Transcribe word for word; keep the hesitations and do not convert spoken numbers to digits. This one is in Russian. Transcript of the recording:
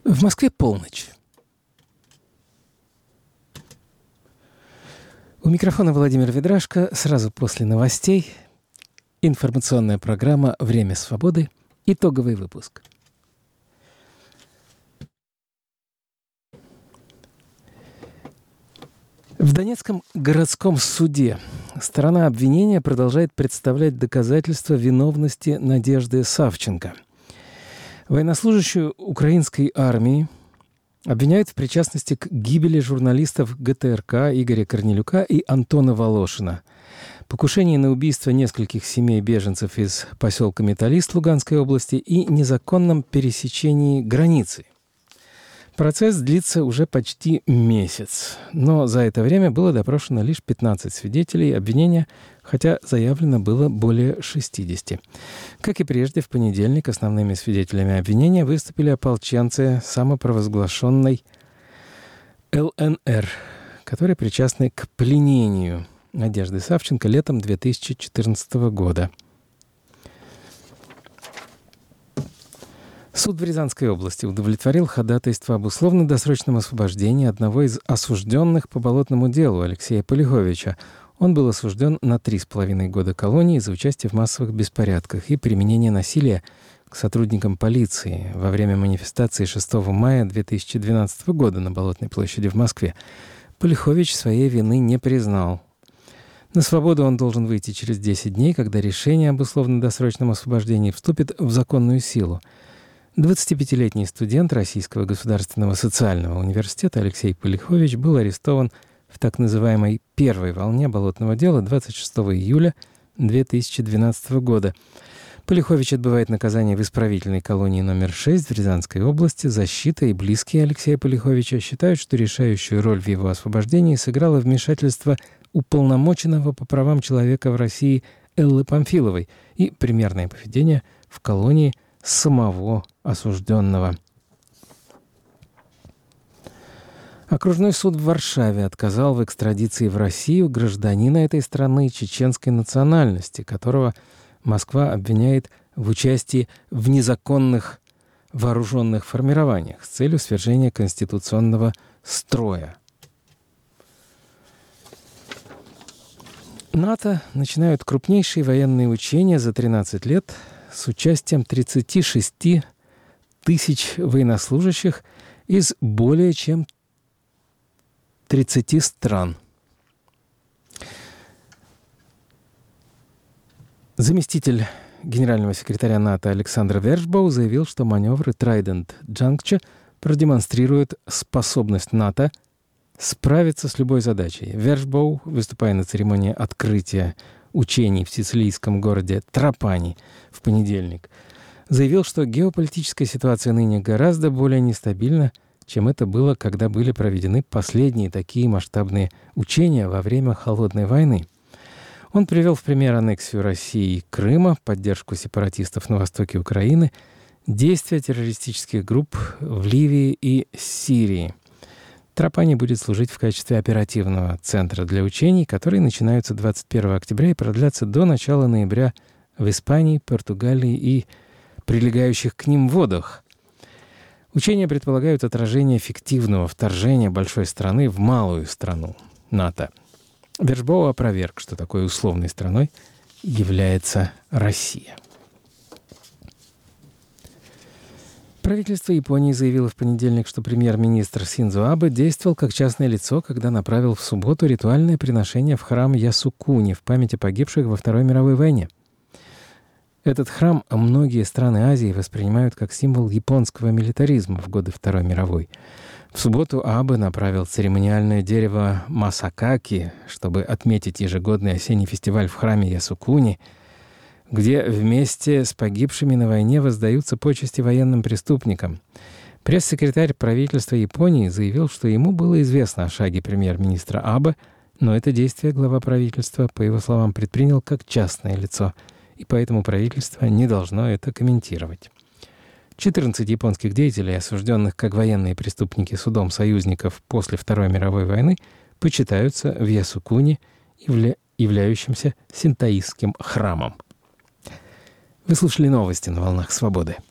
В Москве полночь. У микрофона Владимир Ведрашко. Сразу после новостей информационная программа «Время свободы». Итоговый выпуск. В Донецком городском суде сторона обвинения продолжает представлять доказательства виновности Надежды Савченко. Военнослужащую украинской армии обвиняют в причастности к гибели журналистов ГТРК Игоря Корнелюка и Антона Волошина, покушении на убийство нескольких семей беженцев из поселка Металлист Луганской области и незаконном пересечении границы. Процесс длится уже почти месяц, но за это время было допрошено лишь пятнадцать свидетелей обвинения, хотя заявлено было более шестидесяти. Как и прежде, в понедельник основными свидетелями обвинения выступили ополченцы самопровозглашенной ЛНР, которые причастны к пленению Надежды Савченко летом две тысячи четырнадцатого года. Суд в Рязанской области удовлетворил ходатайство об условно-досрочном освобождении одного из осужденных по болотному делу Алексея Полиховича. Он был осужден на три с половиной года колонии за участие в массовых беспорядках и применение насилия к сотрудникам полиции во время манифестации шестого мая две тысячи двенадцатого года на Болотной площади в Москве. Полихович своей вины не признал. На свободу он должен выйти через десять дней, когда решение об условно-досрочном освобождении вступит в законную силу. двадцатипятилетний студент Российского государственного социального университета Алексей Полихович был арестован в так называемой первой волне болотного дела двадцать шестого июля две тысячи двенадцатого года. Полихович отбывает наказание в исправительной колонии номер шесть в Рязанской области. Защита и близкие Алексея Полиховича считают, что решающую роль в его освобождении сыграло вмешательство уполномоченного по правам человека в России Эллы Памфиловой и примерное поведение в колонии самого осужденного. Окружной суд в Варшаве отказал в экстрадиции в Россию гражданина этой страны чеченской национальности, которого Москва обвиняет в участии в незаконных вооруженных формированиях с целью свержения конституционного строя. НАТО начинают крупнейшие военные учения за тринадцать лет с участием тридцати шести тысяч военнослужащих из более чем тридцати стран. Заместитель генерального секретаря НАТО Александр Вершбоу заявил, что маневры Trident Juncture продемонстрируют способность НАТО справиться с любой задачей. Вершбоу, выступая на церемонии открытия учений в сицилийском городе Трапани в понедельник, заявил, что геополитическая ситуация ныне гораздо более нестабильна, чем это было, когда были проведены последние такие масштабные учения во время Холодной войны. Он привел в пример аннексию России Крыма, поддержку сепаратистов на востоке Украины, действия террористических групп в Ливии и Сирии. Трапани будет служить в качестве оперативного центра для учений, которые начинаются двадцать первого октября и продлятся до начала ноября в Испании, Португалии и прилегающих к ним водах. Учения предполагают отражение эффективного вторжения большой страны в малую страну НАТО. Вершбоу опроверг, что такой условной страной является Россия. Правительство Японии заявило в понедельник, что премьер-министр Синдзо Абе действовал как частное лицо, когда направил в субботу ритуальное приношение в храм Ясукуни в память о погибших во Второй мировой войне. Этот храм многие страны Азии воспринимают как символ японского милитаризма в годы Второй мировой. В субботу Абе направил церемониальное дерево Масакаки, чтобы отметить ежегодный осенний фестиваль в храме Ясукуни, где вместе с погибшими на войне воздаются почести военным преступникам. Пресс-секретарь правительства Японии заявил, что ему было известно о шаге премьер-министра Абе, но это действие глава правительства, по его словам, предпринял как частное лицо, и поэтому правительство не должно это комментировать. четырнадцать японских деятелей, осужденных как военные преступники судом союзников после Второй мировой войны, почитаются в Ясукуни, явля... являющимся синтоистским храмом. Вы слушали новости на «Волнах свободы».